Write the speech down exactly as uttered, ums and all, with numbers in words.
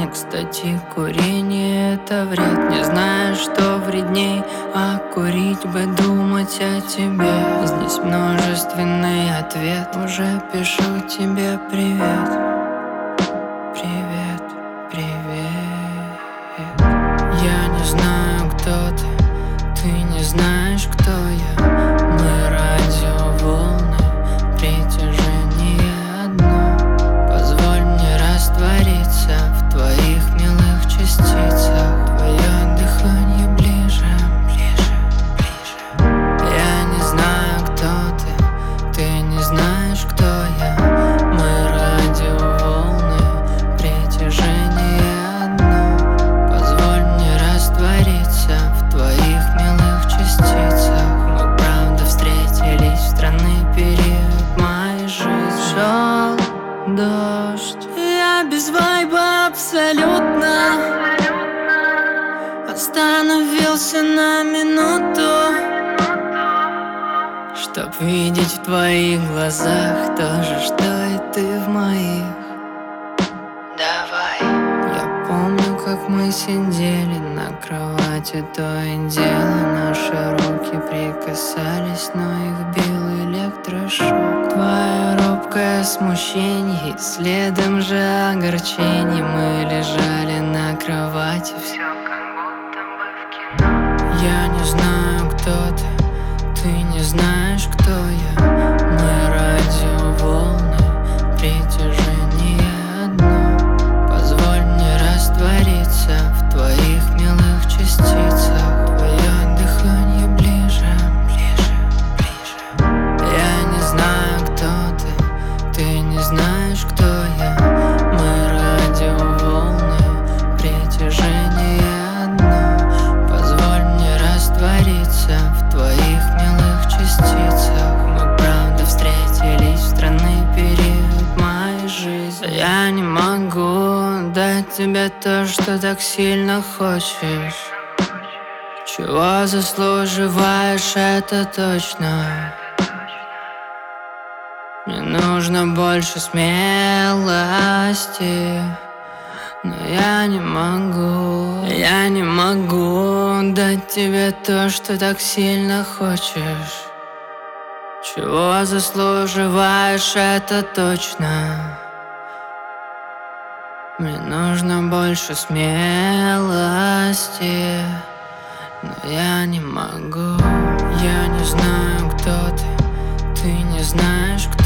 кстати, курение — это вред. Не знаю, что вредней, а курить бы, думать о тебе. Здесь множественный ответ. Уже пишу тебе привет. Привет, привет. Я не знаю, кто ты, ты не знаешь, кто я. Мы радиоволны, притяжение одно. Позволь мне раствориться в твоих милых частицах. Твое дыхание ближе, ближе, ближе. Я не знаю, кто ты, ты не знаешь, кто я. Мы радиоволны, притяжение одно. Позволь мне раствориться в твоих милых частицах. Мы правда встретились в странный период моей жизни. Шел дождь, я без вайба абсолютно. Остановился на минуту, чтоб видеть в твоих глазах то же, что и ты в моих. Давай. Я помню, как мы сидели на кровати, то и дело наши руки прикасались, но их бил электрошок. Твое робкое смущение, следом же огорчение. Мы лежали на кровати, все как будто бы в кино. Я не знаю, кто ты, ты не знаешь, кто я. Мы радиоволны, притяжение одно. Позволь мне раствориться в твоих милых частицах. Твое дыхание ближе, ближе, ближе. Я не знаю, кто ты, ты не знаешь, кто я. Мы радиоволны, притяжение одно. Позволь мне раствориться в твоих милых частицах. Мы правда встретились в странный период моей жизни. Я не могу дать тебе то, что так сильно хочешь. Чего заслуживаешь, это точно. Мне нужно больше смелости, но я не могу, я не могу дать тебе то, что так сильно хочешь. Чего заслуживаешь, это точно. Мне нужно больше смелости, но я не могу. Я не знаю, кто ты, ты не знаешь, кто